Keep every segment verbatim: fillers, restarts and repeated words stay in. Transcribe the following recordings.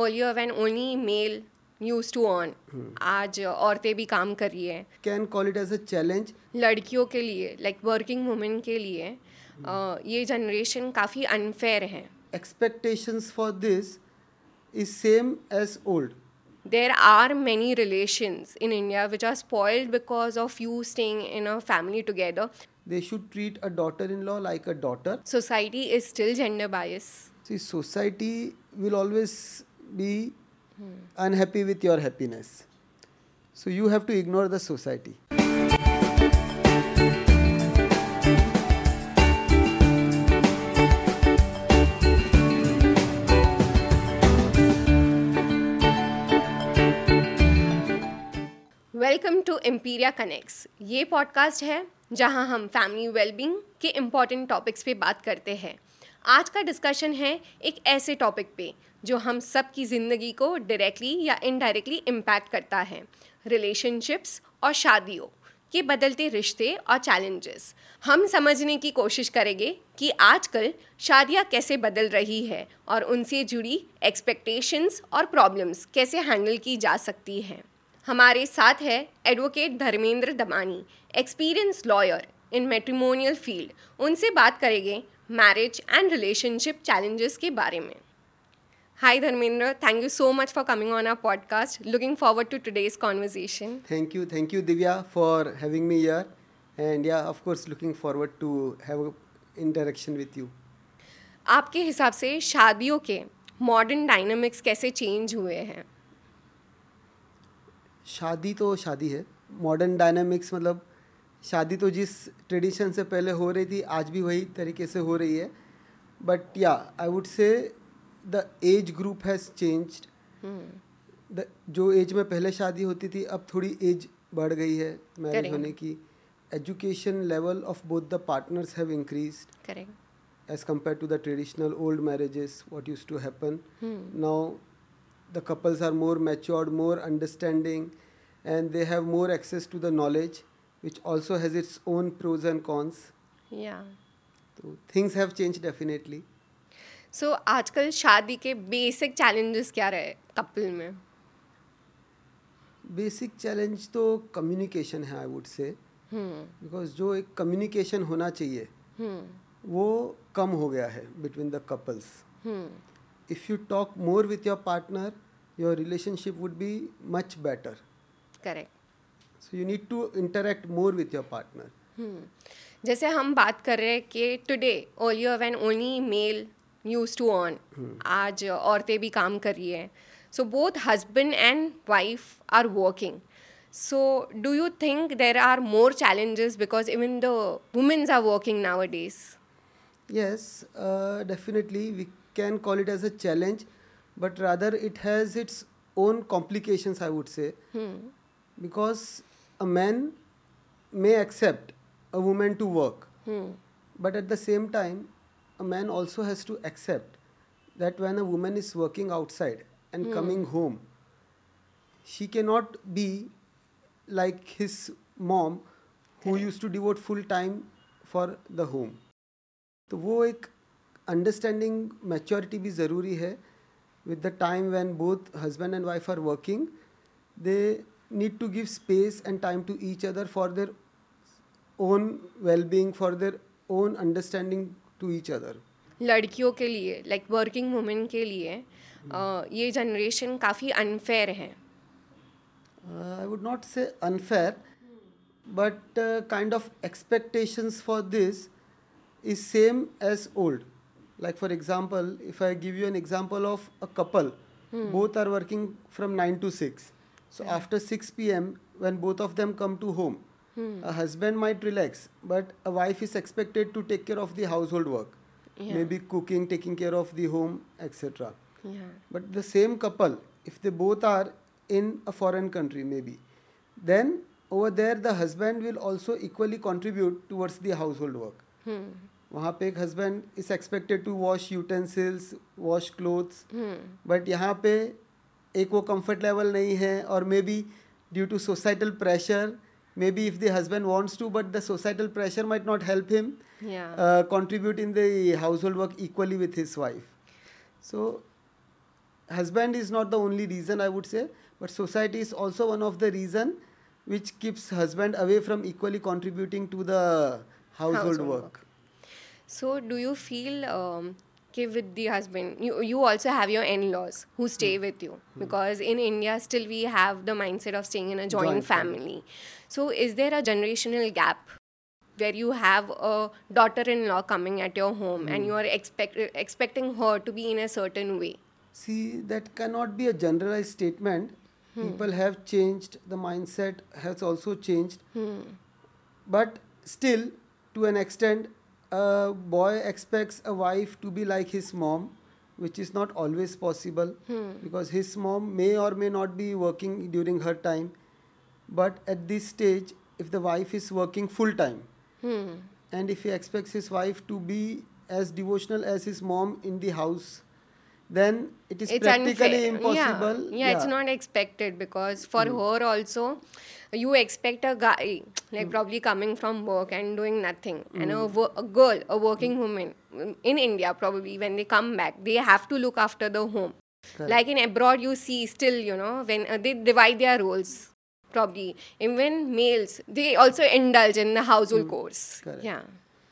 earlier when only male used to earn, आज औरतें भी काम कर रही हैं. Can call it as a challenge. लड़कियों के लिए, like working women के लिए, uh, ये generation काफ़ी unfair है. Expectations for this is same as old. There are many relations in India which are spoiled because of you staying in a family together. They should treat a daughter-in-law like a daughter. Society is still gender biased. See, society will always be unhappy with your happiness. So you have to ignore the society. Welcome to Emperia Connects. ये podcast है जहां हम family wellbeing के important topics पे बात करते हैं. आज का डिस्कशन है एक ऐसे टॉपिक पे जो हम सब की ज़िंदगी को डायरेक्टली या इनडायरेक्टली इम्पैक्ट करता है. रिलेशनशिप्स और शादियों के बदलते रिश्ते और चैलेंजेस. हम समझने की कोशिश करेंगे कि आजकल शादियाँ कैसे बदल रही है और उनसे जुड़ी एक्सपेक्टेशंस और प्रॉब्लम्स कैसे हैंडल की जा सकती हैं. हमारे साथ है advocate Dharmendra Damani, experience lawyer in matrimonial field. उनसे बात करेंगे मैरिज एंड रिलेशनशिप चैलेंजेस के बारे में. Hi Dharmendra, thank you so much for coming on our podcast. Looking forward to today's conversation. Thank you, thank you Divya for having me here. And yeah, of course, looking forward to have a interaction with you. आपके हिसाब से शादियों के modern dynamics कैसे change हुए हैं? शादी तो शादी है. मॉडर्न डायनामिक्स मतलब शादी तो जिस ट्रेडिशन से पहले हो रही थी आज भी वही तरीके से हो रही है. But yeah I would say the age group has changed. The जो एज में पहले शादी होती थी अब थोड़ी एज बढ़ गई है मैरिज होने की. Education level of both the partners have increased. Correct. Age compare to the traditional old marriages what used to happen. Now the couples are more matured, more understanding, and they have more access to the knowledge, which also has its own pros and cons. Yeah. So things have changed definitely. So आजकल शादी के basic challenges क्या रहे couple में? Basic challenge तो communication है I would से. Because जो एक कम्युनिकेशन होना चाहिए hmm. वो कम हो गया है between the couples. If you talk more with your partner, your relationship would be much better. Correct. So you need to interact more with your partner. Hmm. जैसे हम बात कर रहे हैं कि today earlier when only male used to earn, hmm. आज औरतें भी काम कर रही हैं. So both husband and wife are working. So do you think there are more challenges because even the women are working nowadays? Yes, uh, definitely we can call it as a challenge, but rather it has its own complications I would say. hmm. Because a man may accept a woman to work, hmm. but at the same time a man also has to accept that when a woman is working outside and hmm. coming home, she cannot be like his mom who okay. used to devote full time for the home. तो वो एक understanding maturity भी ज़रूरी है. With the time when both husband and wife are working they need to give space and time to each other for their own wellbeing, for their own understanding to each other. लड़कियों के लिए, like working women के लिए uh, ये generation काफ़ी unfair है. I would not say unfair, but kind of expectations for this is same as old. Like for example, if I give you an example of a couple, hmm. both are working from nine to six. So yeah. after six p.m. when both of them come to home, hmm. a husband might relax, but a wife is expected to take care of the household work. Yeah. Maybe cooking, taking care of the home, et cetera. Yeah. But the same couple, if they both are in a foreign country maybe, then over there the husband will also equally contribute towards the household work. Hmm. वहाँ पे एक husband is expected to wash utensils, wash clothes, but यहाँ पे एक वो comfort level नहीं है. और maybe due to societal pressure, maybe if the husband wants to but the societal pressure might not help him contribute in the household work equally with his wife. So husband is not the only reason, I would say, but society is also one of the reason which keeps husband away from equally contributing to the household, Household work. work. So, do you feel um, कि with the husband, you, you also have your in-laws who stay with you? Because in India, still we have the mindset of staying in a joint, Joint family. family. So, is there a generational gap where you have a daughter-in-law coming at your home and you are expect, expecting her to be in a certain way? See, that cannot be a generalized statement. People have changed, the mindset has also changed. But still, to an extent, a boy expects a wife to be like his mom, which is not always possible because his mom may or may not be working during her time. But at this stage, if the wife is working full time, and if he expects his wife to be as devotional as his mom in the house, then it is It's practically unfair. impossible. Yeah, yeah, it's not expected because for her also, you expect a guy like probably coming from work and doing nothing, and a, wo- a girl, a working woman mm, in India probably when they come back, they have to look after the home. Correct. Like in abroad, you see still, you know, when uh, they divide their roles. Probably even males, they also indulge in the household chores. Correct. Yeah.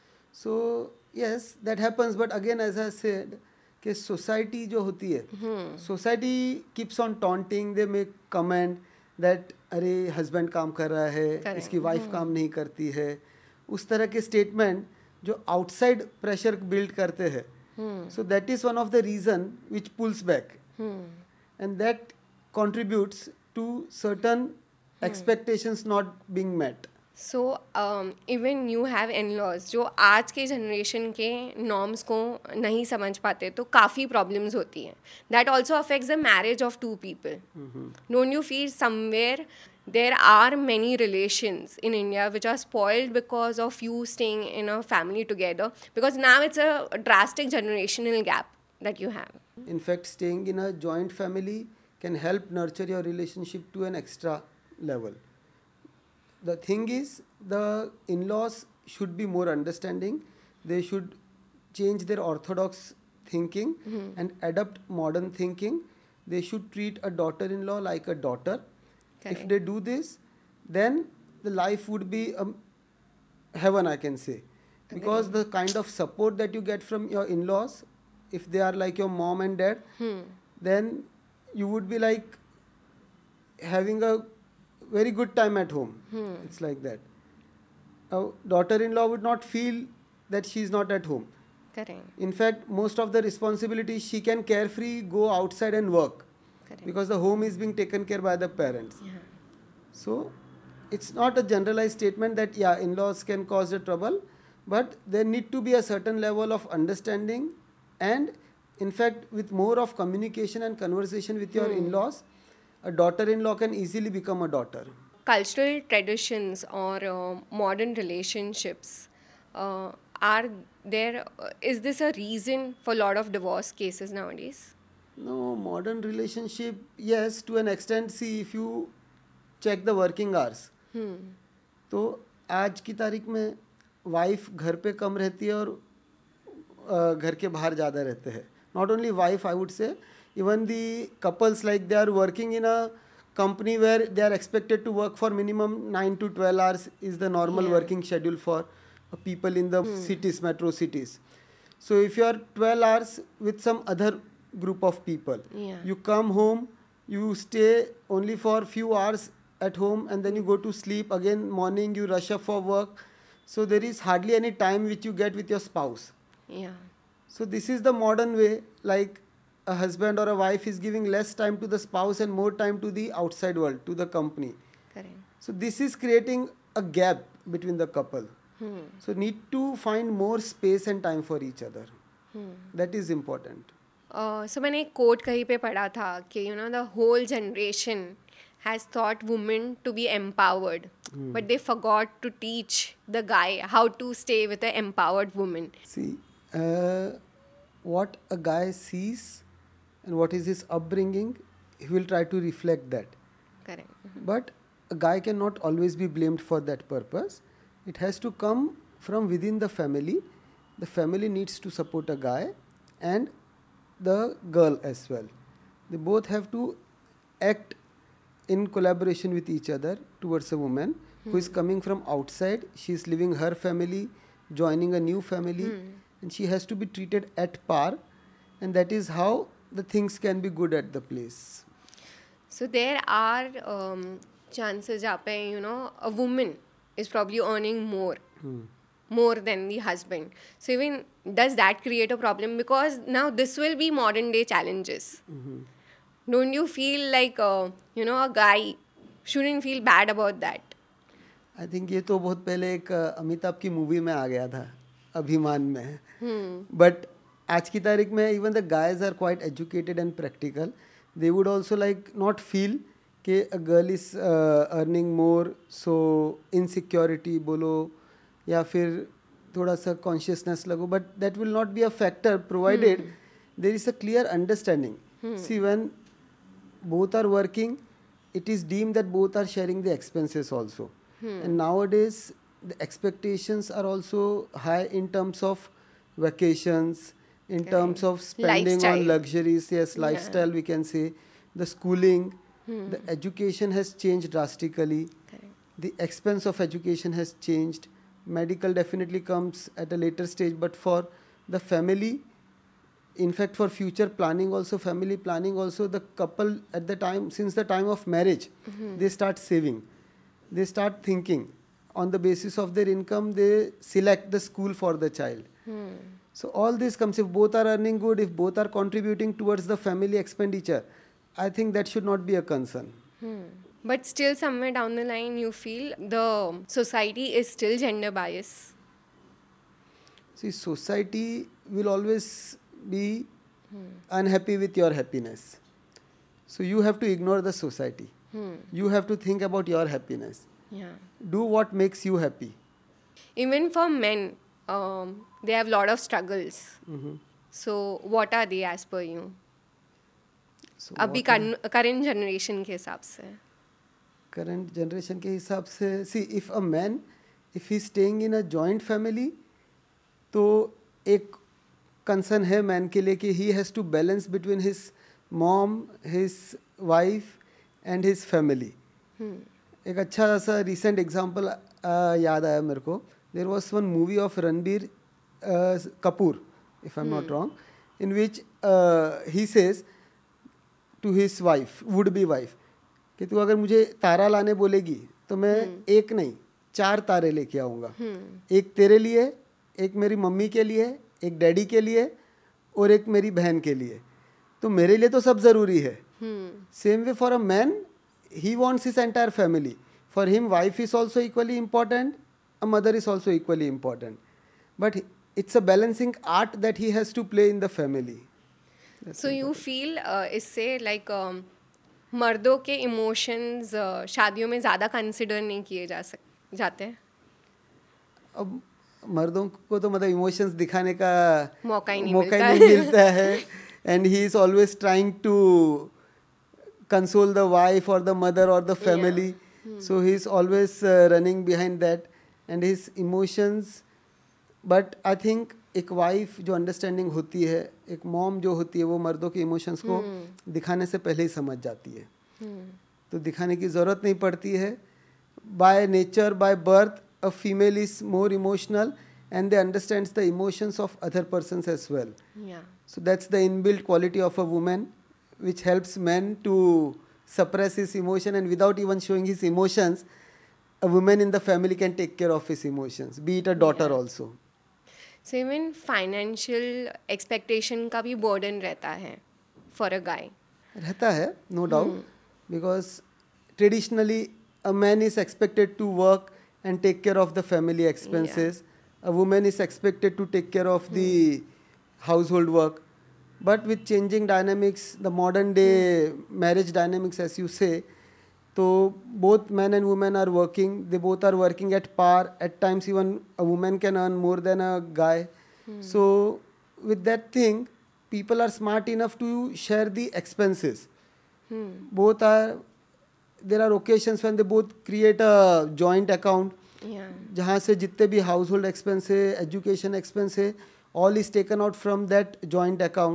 So yes, that happens. But again, as I said, कि society जो होती है, society keeps on taunting. They make comment that अरे husband काम कर रहा है, Correct. इसकी wife काम नहीं करती है. उस तरह के statement जो outside pressure build करते हैं. So that is one of the reason which pulls back, and that contributes to certain expectations not being met. So even you have in-laws जो आज के जनरेशन के नॉर्म्स को नहीं समझ पाते तो काफ़ी प्रॉब्लम्स होती हैं that also affects the marriage of two people don't you feel somewhere there are many relations in India which are spoiled because of you staying in a family together, because now it's a drastic generational gap that you have. In fact, staying in a joint family can help nurture your relationship to an extra level. The thing is, the in-laws should be more understanding. They should change their orthodox thinking and adopt modern thinking. They should treat a daughter-in-law like a daughter. Correct. If they do this, then the life would be a heaven, I can say. Because the kind of support that you get from your in-laws, if they are like your mom and dad, then you would be like having a very good time at home. It's like that. A daughter-in-law would not feel that she is not at home. Correct. In fact, most of the responsibilities she can carefree go outside and work. Correct. Because the home is being taken care by the parents. Yeah. So it's not a generalized statement that yeah, in-laws can cause the trouble, but there need to be a certain level of understanding, and in fact with more of communication and conversation with your in-laws, a daughter-in-law can easily become a daughter. Cultural traditions or uh, modern relationships uh, are there, uh, is this a reason for a lot of divorce cases nowadays? No, modern relationship, yes, to an extent. See, if you check the working hours, तो आज की तारीख में wife घर पे कम रहती है और uh, घर के बाहर ज़्यादा रहते हैं. Not only wife, I would say, even the couples, like they are working in a company where they are expected to work for minimum nine to twelve hours is the normal Yeah. working schedule for uh, people in the cities, metro cities. So if you are twelve hours with some other group of people, Yeah. you come home, you stay only for few hours at home, and then you go to sleep again. Morning you rush up for work, so there is hardly any time which you get with your spouse. Yeah. So this is the modern way, like a husband or a wife is giving less time to the spouse and more time to the outside world, to the company. Correct. So this is creating a gap between the couple. So need to find more space and time for each other. That is important. सो मैंने एक coat कहीं पे पढ़ा था कि you know the whole generation has taught women to be empowered but they forgot to teach the guy how to stay with a empowered women. See, uh, what a guy sees and what is his upbringing, he will try to reflect that. Correct. But a guy cannot always be blamed for that purpose. It has to come from within the family. The family needs to support a guy and the girl as well. they both have to act in collaboration with each other towards a woman who is coming from outside. She is leaving her family, joining a new family, and she has to be treated at par, and that is how the things can be good at the place. So there are um, chances जहाँ पे you know a woman is probably earning more more than the husband. So even does that create a problem? Because now this will be modern day challenges. Don't you feel like uh, you know a guy shouldn't feel bad about that? I think ये तो बहुत पहले एक अ, अमिताभ की movie में आ गया था, अभिमान में. बट आज की तारीख में even the guys are quite educated and practical. They would also like not feel कि a girl is earning more, so insecurity बोलो या फिर थोड़ा सा कॉन्शियसनेस लगो, but that will not be a factor provided there is a clear understanding. See when both are working, it is deemed that both are sharing the expenses also. And nowadays the expectations are also high in terms of vacations, in Correct. terms of spending Lifestyle. on luxuries, yes, Yeah. lifestyle we can say, the schooling, the education has changed drastically. Correct. The expense of education has changed. Medical definitely comes at a later stage, but for the family, in fact for future planning also, family planning also, the couple at the time, since the time of marriage, they start saving, they start thinking on the basis of their income, they select the school for the child. So all this comes, if both are earning good, if both are contributing towards the family expenditure, I think that should not be a concern. But still somewhere down the line you feel the society is still gender bias. See, society will always be unhappy with your happiness. So you have to ignore the society. You have to think about your happiness. Yeah. Do what makes you happy. Even for men, um, they have a lot of struggles. So what are they as per you? So अभी current generation के हिसाब से. current generation के हिसाब से, see, if a man, if he is staying in a joint family, तो एक concern है मैन के लिए कि he has to balance between his mom, his wife and his family. एक अच्छा सा रिसेंट एग्जांपल याद आया मेरे को. There was one movie of Ranbir Kapoor, if I am not wrong, in which he says to his wife, would be wife, कि तू अगर मुझे तारा लाने बोलेगी तो मैं एक नहीं चार तारे लेके आऊँगा. एक तेरे लिए, एक मेरी मम्मी के लिए, एक डैडी के लिए और एक मेरी बहन के लिए. तो मेरे लिए तो सब ज़रूरी है. Same way for a man, he wants his entire family. For him wife is also equally important, a mother is also equally important, but it's a balancing art that he has to play in the family. So you feel uh, इससे like um, मर्दों के emotions uh, शादियों में ज़्यादा consider नहीं किए जा सक जाते हैं? अब मर्दों को तो मतलब इमोशंस दिखाने का मौका ही नहीं मौका मिलता ही नहीं मिलता है. And he is always trying to console the wife और द मदर और the family. So he is always running behind that and his emotions. But I think एक वाइफ जो अंडरस्टैंडिंग होती है, एक मॉम जो होती है, वो मर्दों के इमोशंस को दिखाने से पहले ही समझ जाती है. तो दिखाने की ज़रूरत नहीं पड़ती है. By nature, by birth, a female is more emotional and they understands the emotions of other persons as well. Yeah. So that's the inbuilt quality of a woman which helps men to suppress his emotion, and without even showing his emotions, a woman in the family can take care of his emotions, be it a daughter Yeah. also. So even financial expectation का भी burden रहता है for a guy. रहता है, no doubt, because traditionally a man is expected to work and take care of the family expenses. A woman is expected to take care of the household work. But with changing dynamics, the modern day marriage dynamics, as you say, so both men and women are working. They both are working at par. At times even a woman can earn more than a guy. So with that thing, people are smart enough to share the expenses. Both are, there are occasions when they both create a joint account. Yeah. जहाँ से जितने भी household expense है, education expense है, all is taken out from that joint account.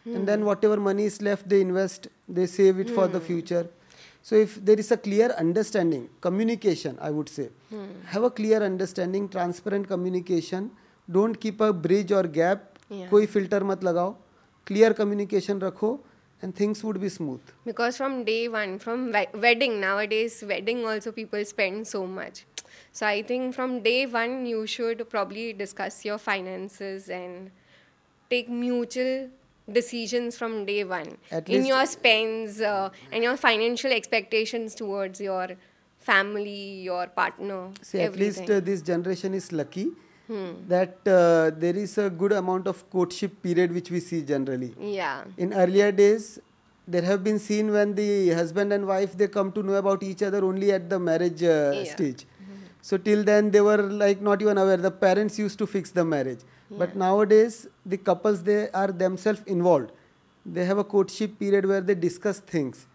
and then whatever money is left, they invest, they save it for the future. So if there is a clear understanding, communication, I would say, have a clear understanding, transparent communication, don't keep a bridge or gap, Yeah. कोई filter मत लगाओ, clear communication रखो, and things would be smooth. Because from day one, from we- wedding, nowadays, wedding also people spend so much. So I think from day one, you should probably discuss your finances and take mutual decisions from day one At in least- your spends uh, and your financial expectations towards your family, your partner. See, at least everything. uh, this generation is lucky that uh, there is a good amount of courtship period which we see generally. Yeah. In earlier days, there have been seen when the husband and wife, they come to know about each other only at the marriage uh, Yeah. stage. So till then they were like not even aware. The parents used to fix the marriage. But nowadays the couples, they are themselves involved. They have a courtship period where they discuss things.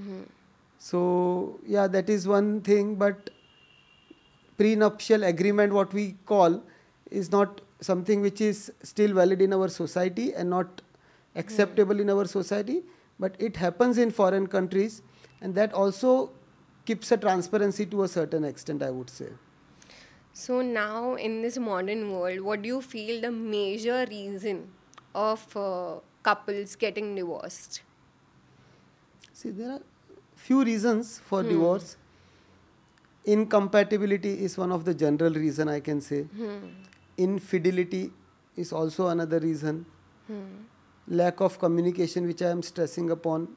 So yeah, that is one thing. But prenuptial agreement, what we call, is not something which is still valid in our society and not acceptable in our society. But it happens in foreign countries, and that also keeps a transparency to a certain extent, I would say. So now in this modern world, what do you feel the major reason of uh, couples getting divorced? See, there are few reasons for divorce. Incompatibility is one of the general reason, I can say. Infidelity is also another reason. Lack of communication, which I am stressing upon.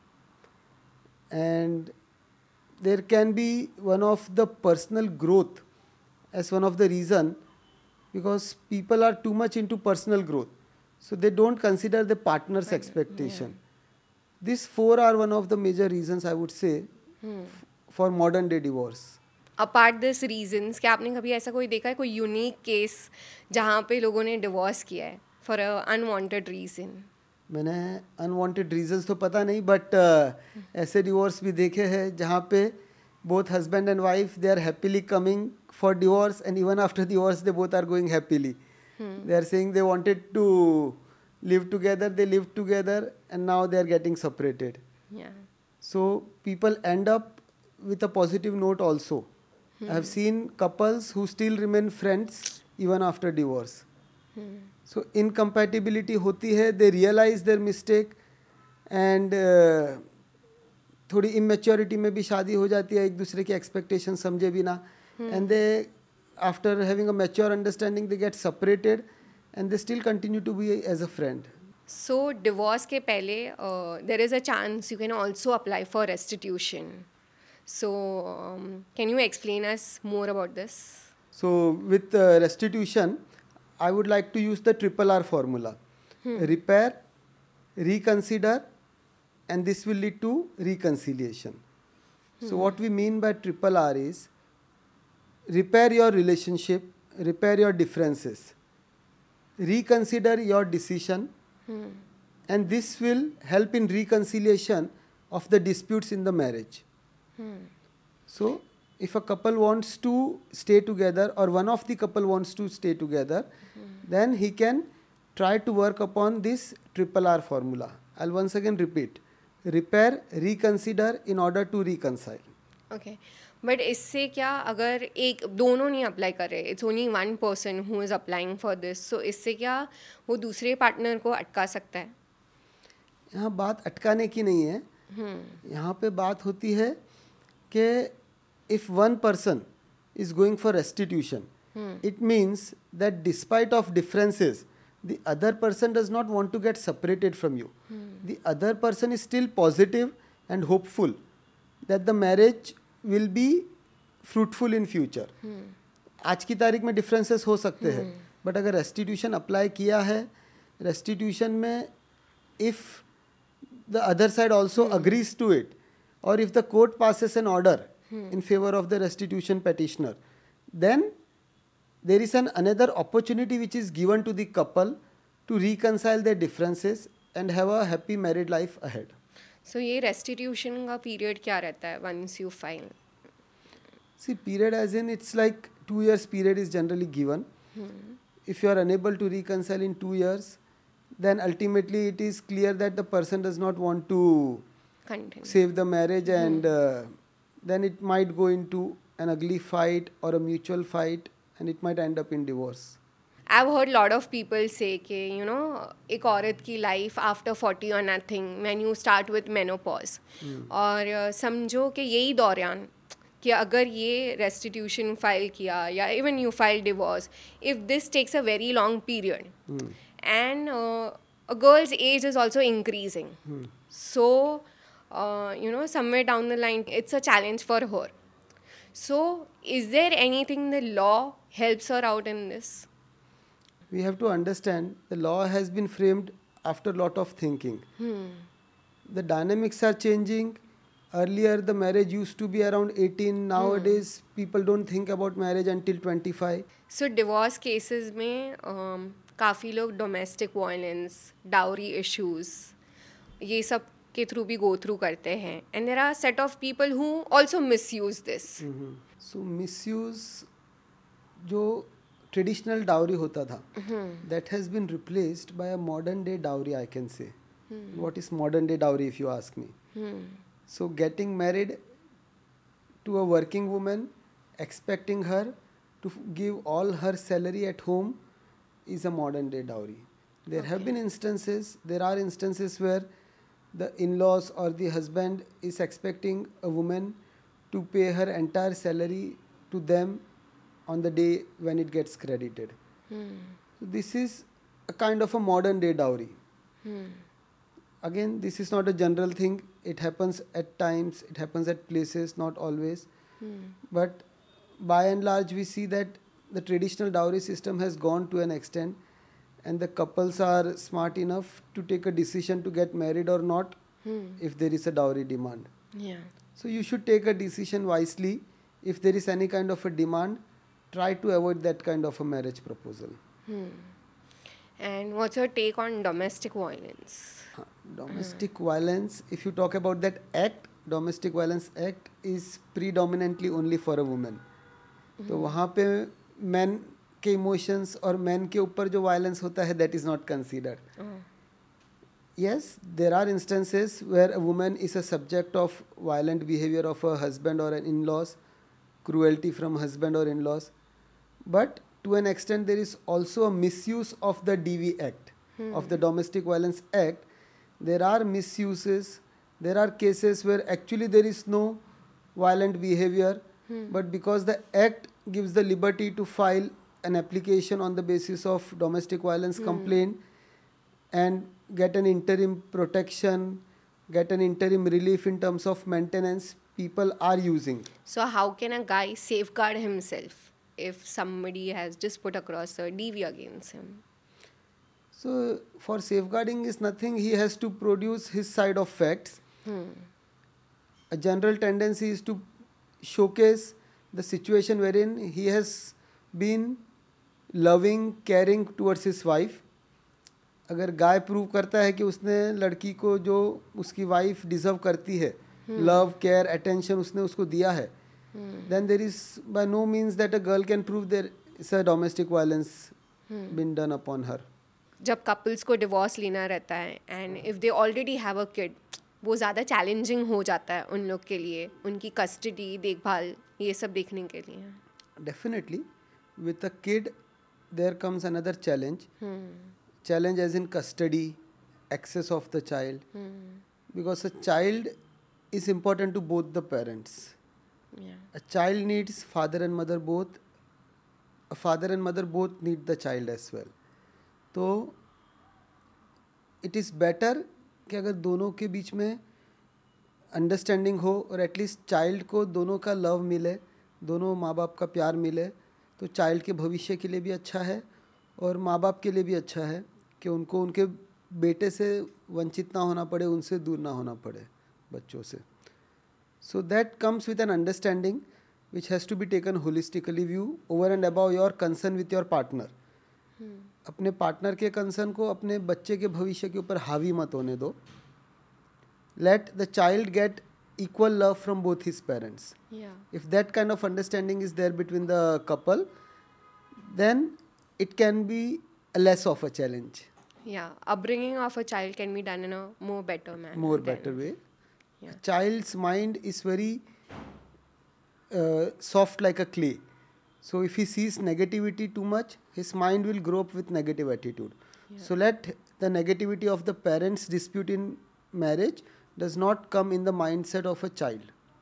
And there can be one of the personal growth as one of the reason, because people are too much into personal growth. So they don't consider the partner's expectation. These four are one of the major reasons, I would say, f- for modern day divorce. Apart this reasons क्या आपने कभी ऐसा कोई देखा है कोई unique case जहाँ पे लोगों ने डिवोर्स किया है फॉर अ अनवांटेड रीजन? मैंने अनवांटेड रीजंस तो पता नहीं, बट ऐसे डिवोर्स भी देखे हैं जहाँ पे both husband and wife, they are happily coming for divorce, and even after divorce they both are going happily. They are saying they wanted to live together, they lived together, and now they are getting separated. Yeah. So people end up with a positive note also. I have seen couples who still remain friends even after divorce. So incompatibility होती है, they realize their mistake, and uh, थोड़ी immaturity में भी शादी हो जाती है, एक दूसरे की expectation समझे बिना, and they, after having a mature understanding, they get separated, and they still continue to be as a friend. So divorce के पहले uh, there is a chance you can also apply for restitution. So um, can you explain us more about this? So with uh, restitution, I would like to use the triple R formula. Repair, reconsider, and this will lead to reconciliation. So what we mean by triple R is repair your relationship, repair your differences, reconsider your decision, and this will help in reconciliation of the disputes in the marriage. So if a couple wants to stay together, or one of the couple wants to stay together, then he can try to work upon this triple R formula. I'll once again repeat. Repair, reconsider in order to reconcile. Okay. But इससे क्या अगर एक दोनों नहीं apply कर रहे, it's only one person who is applying for this, so इससे क्या वो दूसरे पार्टनर को अटका सकता है? यहाँ बात अटकाने की नहीं है. यहाँ पे बात होती है कि if one person is going for restitution, it means that despite of differences, the other person does not want to get separated from you. The other person is still positive and hopeful that the marriage will be fruitful in future. आज की तारीख में differences हो सकते हैं, but अगर restitution apply किया है, restitution में if the other side also agrees to it, or if the court passes an order in favor of the restitution petitioner, then there is an another opportunity which is given to the couple to reconcile their differences and have a happy married life ahead. सो ये restitution का period क्या रहता है once you file? See, period as in it's like two years period is generally given. If you are unable to reconcile in two years, then ultimately it is clear that the person does not want to Continue. save the marriage, and uh, then it might go into an ugly fight or a mutual fight, and it might end up in divorce. I've heard lot of people say कि you know एक औरत की life after forty or nothing when you start with menopause और uh, समझो कि यही दौरान कि अगर ये restitution file किया या even you file divorce, if this takes a very long period and uh, a girl's age is also increasing, so uh, you know somewhere down the line it's a challenge for her. So is there anything the law helps her out in this? We have to understand the law has been framed after a lot of thinking. The dynamics are changing. Earlier, the marriage used to be around eighteen. Nowadays, people don't think about marriage until twenty-five. So divorce cases में um, काफ़ी लोग domestic violence, dowry issues, ये सब के through भी go through करते हैं. And there are a set of people who also misuse this. So misuse जो traditional dowry होता था, that has been replaced by a modern day dowry, I can say. What is modern day dowry if you ask me? So getting married to a working woman, expecting her to f- give all her salary at home is a modern day dowry. There have been instances, there are instances where the in-laws or the husband is expecting a woman to pay her entire salary to them on the day when it gets credited. So this is a kind of a modern day dowry. Again, this is not a general thing. It happens at times, it happens at places, not always. But by and large, we see that the traditional dowry system has gone to an extent, and the couples are smart enough to take a decision to get married or not if there is a dowry demand. Yeah. So you should take a decision wisely. If there is any kind of a demand, try to avoid that kind of a marriage proposal. And what's your take on domestic violence? Huh. Domestic violence, if you talk about that act, domestic violence act is predominantly only for a woman. तो वहाँ पे men के emotions और men के ऊपर जो violence होता है, that is not considered. Yes, there are instances where a woman is a subject of violent behavior of her husband or an in-laws, cruelty from husband or in-laws. But to an extent, there is also a misuse of the D V Act, of the Domestic Violence Act. There are misuses. There are cases where actually there is no violent behavior, but because the Act gives the liberty to file an application on the basis of domestic violence complaint and get an interim protection, get an interim relief in terms of maintenance, people are using. So how can a guy safeguard himself if somebody has just put across a D V against him? So for safeguarding is nothing, he has to produce his side of facts. A general tendency is to showcase the situation wherein he has been loving, caring towards his wife. अगर गाय prove करता है कि उसने लड़की को जो उसकी wife deserve करती है, लव, केयर, अटेंशन उसने उसको दिया है, then there is by no means that a girl can prove there is a domestic violence been done upon her. जब कपल्स को डिवोर्स लेना रहता है and if they already have a kid, वो ज़्यादा चैलेंजिंग हो जाता है उन लोग के लिए, उनकी कस्टडी, देखभाल, ये सब देखने के लिए. Definitely, with a kid, there comes another challenge. Challenge as in custody, access of the child. Because a child is important to both the parents. Yeah. A child needs father and mother both. A father and mother both need the child as well. तो it is better कि अगर दोनों के बीच में understanding हो और at least child को दोनों का लव मिले, दोनों माँ बाप का प्यार मिले, तो चाइल्ड के भविष्य के लिए भी अच्छा है और माँ बाप के लिए भी अच्छा है कि उनको उनके बेटे से वंचित ना होना पड़े, उनसे दूर ना होना पड़े बच्चों से. So that comes with an understanding which has to be taken holistically view over and above your concern with your partner. अपने पार्टनर के कंसर्न को अपने बच्चे के भविष्य के ऊपर हावी मत होने दो. Let the child get equal love from both his parents. Yeah. If that kind of understanding is there between the couple, then it can be less of a challenge. Yeah, upbringing of a child can be done in a more better manner. More than- better way. Yeah. A child's mind is very uh, soft like a clay. So if he sees negativity too much, his mind will grow up with negative attitude. So let the negativity of the parents' dispute in marriage does not come in the mindset of a child.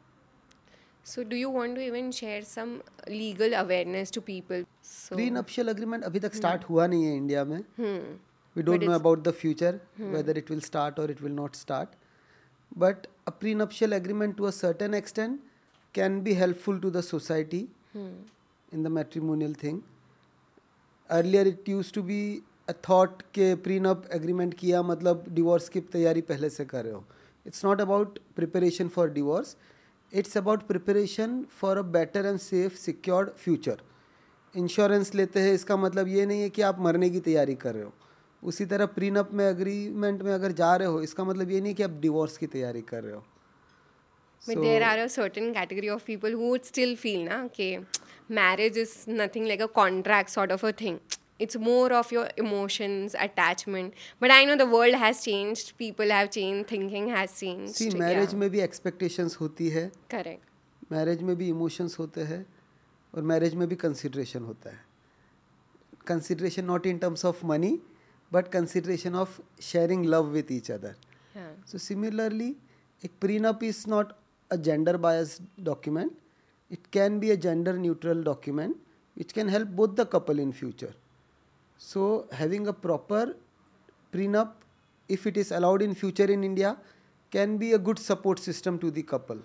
So do you want to even share some legal awareness to people? So, Prenuptial agreement अभी तक start हुआ नहीं है India में. hmm. We don't But know it's- about the future, whether it will start or it will not start. But a prenuptial agreement to a certain extent can be helpful to the society in the matrimonial thing. Earlier it used to be a thought कि prenup agreement किया मतलब divorce की तैयारी पहले से कर रहे हो. It's not about preparation for divorce. It's about preparation for a better and safe, secured future. Insurance लेते हैं इसका मतलब ये नहीं है कि आप मरने की तैयारी कर रहे हो. उसी तरह प्रीनप में एग्रीमेंट में अगर जा रहे हो इसका मतलब ये नहीं कि आप डिवोर्स की तैयारी कर रहे हो. But there are a certain category of people who would still feel na okay, marriage is nothing like a contract sort of a thing. It's more of your emotions, attachment. But I know the world has changed, people have changed, thinking has changed. See marriage में भी expectations होती है, Correct. Marriage में भी emotions होते हैं और marriage में भी कंसिडरेशन होता है. Consideration not in terms of money but consideration of sharing love with each other. Yeah. So similarly, a prenup is not a gender biased document. It can be a gender neutral document which can help both the couple in future. So having a proper prenup, if it is allowed in future in India, can be a good support system to the couple.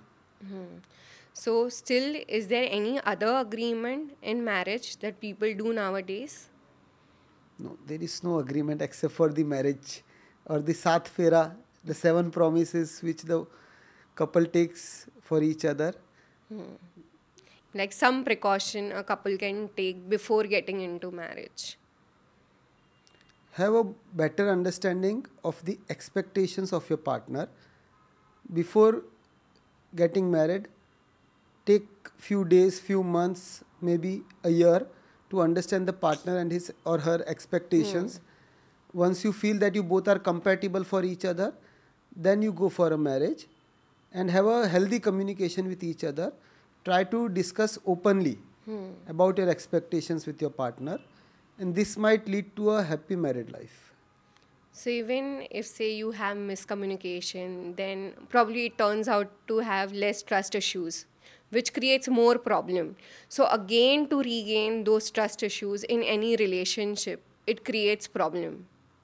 So still, is there any other agreement in marriage that people do nowadays? No, there is no agreement except for the marriage or the Sat Fera, the seven promises which the couple takes for each other. Like some precaution a couple can take before getting into marriage. Have a better understanding of the expectations of your partner before getting married. Take few days, few months, maybe a year to understand the partner and his or her expectations. Once you feel that you both are compatible for each other, then you go for a marriage and have a healthy communication with each other. Try to discuss openly about your expectations with your partner, and this might lead to a happy married life. So even if say you have miscommunication, then probably it turns out to have less trust issues, which creates more problem. So again, to regain those trust issues in any relationship, it creates problem.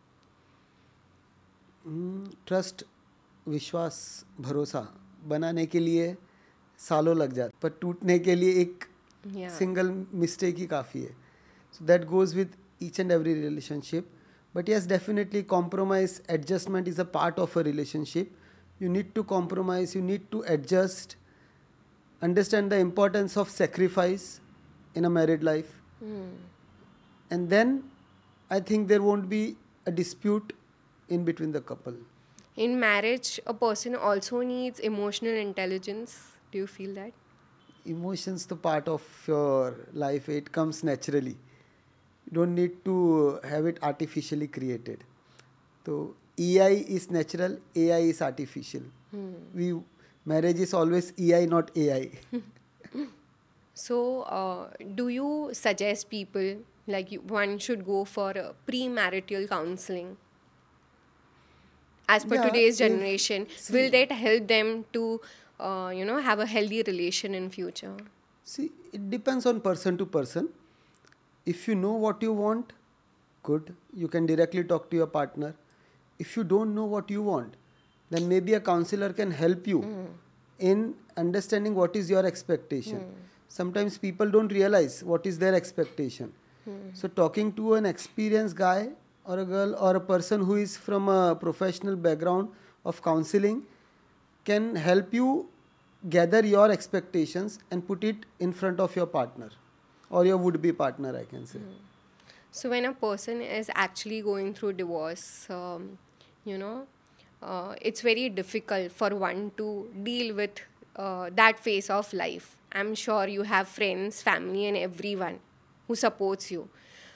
Trust, विश्वास, भरोसा बनाने के लिए सालों लग जाते, पर टूटने के लिए एक Yeah. सिंगल मिस्टेक ही काफ़ी है. So that goes with each and every relationship. But yes, definitely compromise, adjustment is a part of a relationship. You need to compromise, you need to adjust, understand the importance of sacrifice in a married life. And then I think there won't be a dispute in between the couple. In marriage, a person also needs emotional intelligence. Do you feel that? Emotions the part of your life, it comes naturally. You don't need to have it artificially created. So E I is natural, A I is artificial. We marriage is always E I, not A I. So, uh, do you suggest people like you, one should go for uh, premarital counseling? As per Yeah, today's if- generation, see- will that help them to, uh, you know, have a healthy relation in future? See, it depends on person to person. If you know what you want, good. You can directly talk to your partner. If you don't know what you want, then maybe a counselor can help you in understanding what is your expectation. Sometimes people don't realize what is their expectation. So talking to an experienced guy or a girl or a person who is from a professional background of counseling can help you gather your expectations and put it in front of your partner or your would-be partner, I can say. So, when a person is actually going through divorce, um, you know, uh, it's very difficult for one to deal with uh, that phase of life. I'm sure you have friends, family, and everyone who supports you.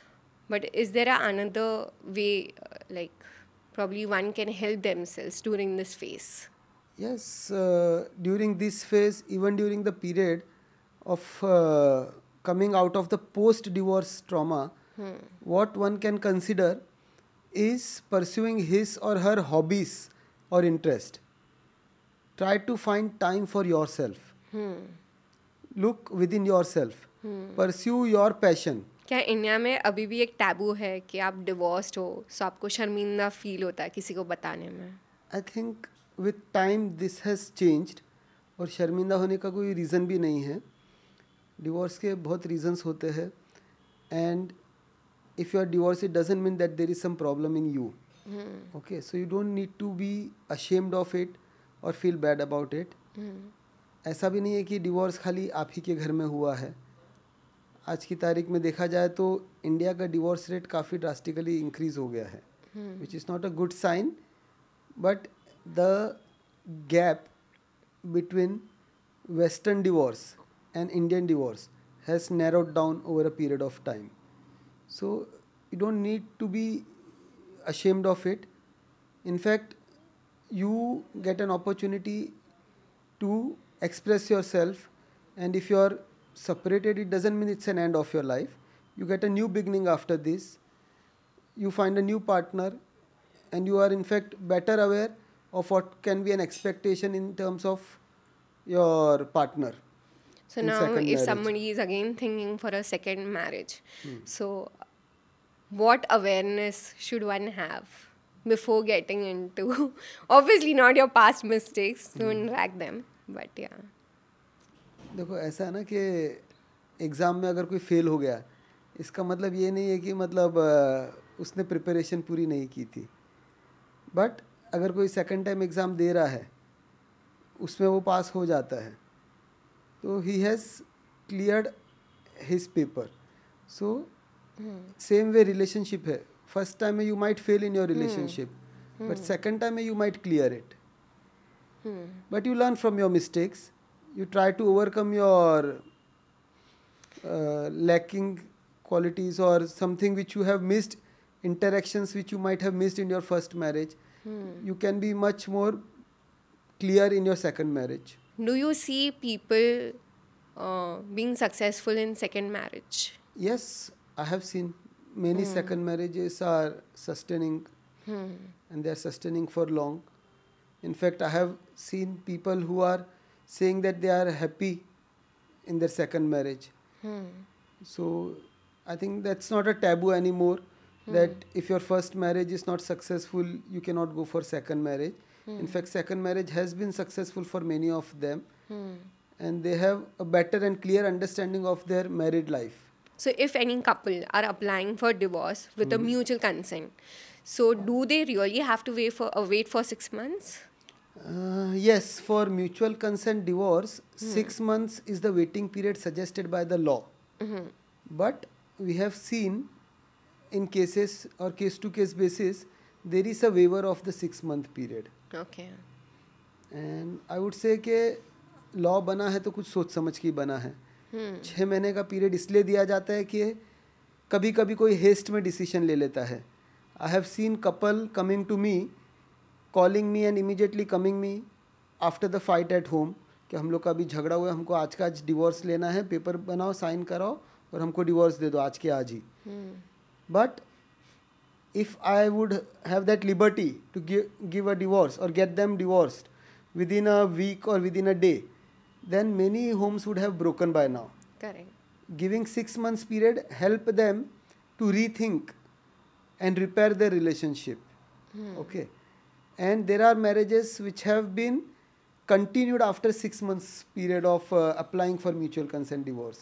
But is there a another way, uh, like probably one can help themselves during this phase? Yes, uh, during this phase, even during the period of uh, coming out of the post divorce trauma, what one can consider is pursuing his or her hobbies or interest. Try to find time for yourself. Look within yourself. Pursue your passion. क्या India में अभी भी एक taboo है कि आप divorced हो सो आपको शर्मिंदा फील होता है किसी को बताने में? I think with time this has changed, और शर्मिंदा होने का कोई रीज़न भी नहीं है. डिवोर्स के बहुत रीजंस होते हैं, and if you are divorced, it doesn't mean that there is some problem in you. Hmm. Okay, so you don't need to be ashamed of it or feel bad about it. Hmm. ऐसा भी नहीं है कि divorce खाली आप ही के घर में हुआ है. आज की तारीख में देखा जाए तो इंडिया का डिवोर्स रेट काफ़ी ड्रास्टिकली इंक्रीज हो गया है, which is not a good sign. But the gap between western divorce and Indian divorce has narrowed down over a period of time. So you don't need to be ashamed of it. In fact, you get an opportunity to express yourself, and if you are separated, it doesn't mean it's an end of your life. You get a new beginning after this. You find a new partner, and you are in fact better aware of what can be an expectation in terms of your partner. So in now second if marriage. somebody is again thinking for a second marriage, so what awareness should one have before getting into obviously not your past mistakes, don't drag them, but yeah. देखो ऐसा है ना कि exam में अगर कोई fail हो गया, इसका मतलब ये नहीं है कि मतलब अ, उसने प्रिपरेशन पूरी नहीं की थी. बट अगर कोई सेकंड टाइम एग्ज़ाम दे रहा है, उसमें वो पास हो जाता है, तो he has cleared his paper. So same way relationship है. फर्स्ट टाइम में you might fail in your relationship, but second time में you might clear it. But you learn from your mistakes. You try to overcome your uh, lacking qualities or something which you have missed, interactions which you might have missed in your first marriage. Hmm. You can be much more clear in your second marriage. Do you see people uh, being successful in second marriage? Yes, I have seen many Hmm. second marriages are sustaining, Hmm. and they are sustaining for long. In fact, I have seen people who are saying that they are happy in their second marriage. Hmm. So I think that's not a taboo anymore, that if your first marriage is not successful, you cannot go for second marriage. In fact, second marriage has been successful for many of them, Hmm. and they have a better and clear understanding of their married life. So if any couple are applying for divorce with a mutual consent, so do they really have to wait for uh, wait for six months? Uh, yes, for mutual consent divorce, six months is the waiting period suggested by the law. But we have seen in cases or case to case basis, there is a waiver of the six month period. Okay. And I would say कि law बना है तो कुछ सोच समझ के ही बना है. छः महीने का पीरियड इसलिए दिया जाता है कि कभी कभी कोई हेस्ट में डिसीजन ले लेता है. I have seen couple coming to me, calling me and immediately coming me after the fight at home कि हम लोग का अभी झगड़ा हुआ है, हमको आज का आज डिवोर्स लेना है, पेपर बनाओ, साइन कराओ और हमको डिवोर्स दे दो आज के आज ही. But if I would have that liberty to give, give a divorce or get them divorced within a week or within a day, then many homes would have broken by now. Correct. Giving six months period help them to rethink and repair their relationship. Okay. And there are marriages which have been continued after six months period of uh, applying for mutual consent divorce.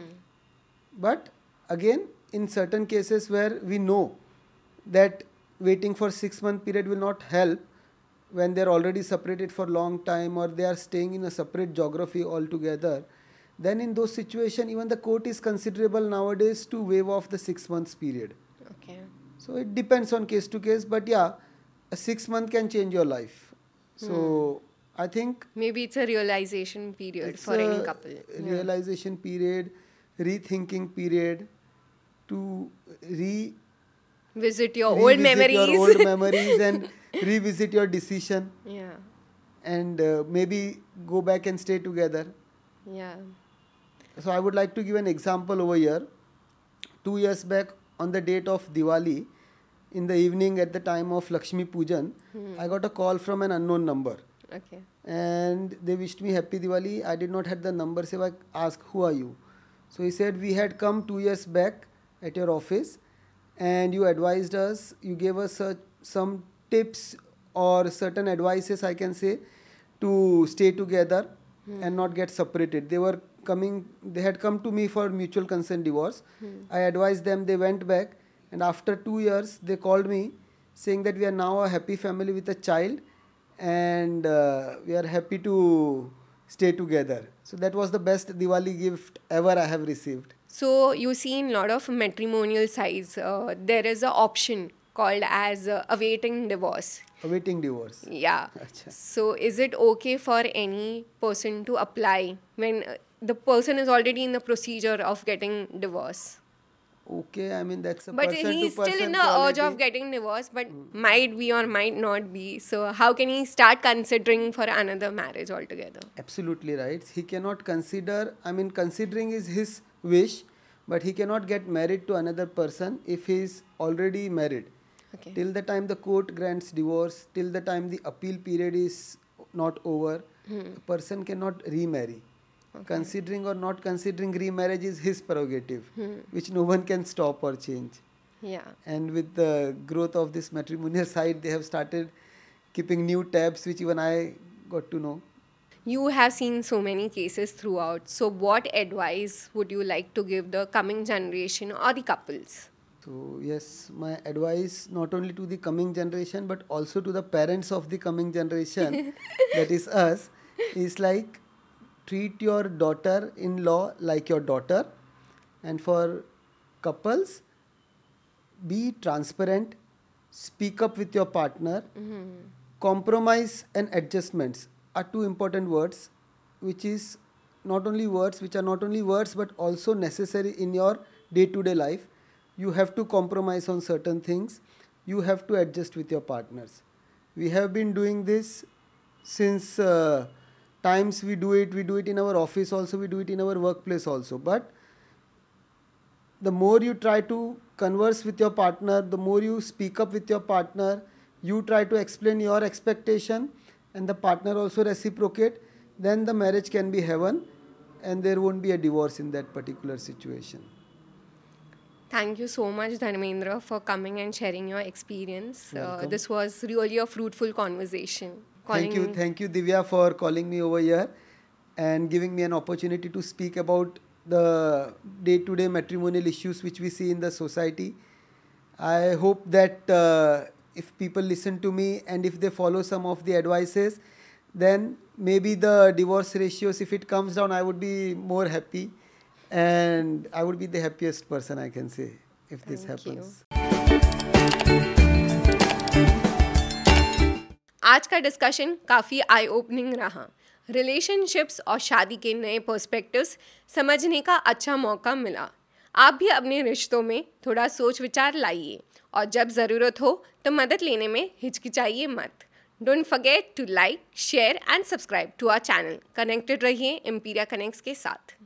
But again, in certain cases where we know that waiting for six month period will not help when they are already separated for long time or they are staying in a separate geography altogether, then in those situations even the court is considerable nowadays to waive off the six months period. Okay. So it depends on case to case, but yeah, a six month can change your life. So I think Maybe it's a realization period it's for a any couple. Yeah. realization period, rethinking period, to re visit your old revisit memories. your old memories and revisit your decision, Yeah, and uh, maybe go back and stay together. yeah. So I would like to give an example over here. Two years back, on the date of Diwali, in the evening at the time of Lakshmi Pujan, I got a call from an unknown number, Okay. and they wished me happy Diwali. I did not have the number, so I asked, who are you? So he said, we had come two years back at your office, and you advised us, you gave us uh, some tips or certain advices, I can say, to stay together and not get separated. They were coming, they had come to me for mutual consent divorce. I advised them, they went back, and after two years, they called me saying that we are now a happy family with a child, and uh, we are happy to stay together. So that was the best Diwali gift ever I have received. So you see in a lot of matrimonial sites, uh, there is an option called as uh, awaiting divorce. Awaiting divorce. Yeah. Acha. So is it okay for any person to apply when uh, the person is already in the procedure of getting divorce? Okay, I mean that's a But person he's to still person in the urge quality. of getting divorced, but might be or might not be. So how can he start considering for another marriage altogether? Absolutely right. He cannot consider, I mean, considering is his wish, but he cannot get married to another person if he is already married. Okay. Till the time the court grants divorce, till the time the appeal period is not over, a person cannot remarry. Considering or not considering remarriage is his prerogative, which no one can stop or change. Yeah. And with the growth of this matrimonial site, they have started keeping new tabs, which even I got to know. You have seen so many cases throughout. So what advice would you like to give the coming generation or the couples? So yes, my advice not only to the coming generation but also to the parents of the coming generation, that is us, is like treat your daughter-in-law like your daughter, and for couples, be transparent, speak up with your partner. Compromise and adjustments are two important words, which is not only words, which are not only words but also necessary in your day-to-day life. You have to compromise on certain things. You have to adjust with your partners. We have been doing this since uh, times we do it. We do it in our office also. We do it in our workplace also. But the more you try to converse with your partner, the more you speak up with your partner, you try to explain your expectation, and the partner also reciprocate, then the marriage can be heaven, and there won't be a divorce in that particular situation. Thank you so much, Dharmendra, for coming and sharing your experience. Uh, Welcome. this was really a fruitful conversation. Thank you, Calling- thank you, Divya, for calling me over here and giving me an opportunity to speak about the day-to-day matrimonial issues which we see in the society. I hope that uh, if people listen to me and if they follow some of the advices, then maybe the divorce ratios, if it comes down, I would be more happy, and I would be the happiest person, I can say, if this Thank you. happens. आज का discussion काफ़ी आई opening रहा. Relationships और शादी के नए perspectives समझने का अच्छा मौका मिला. आप भी अपने रिश्तों में थोड़ा सोच विचार लाइए, और जब ज़रूरत हो तो मदद लेने में हिचकिचाइए मत. Don't forget to like, share and subscribe to our channel. Connected रहिए एम्पीरिया कनेक्ट्स के साथ.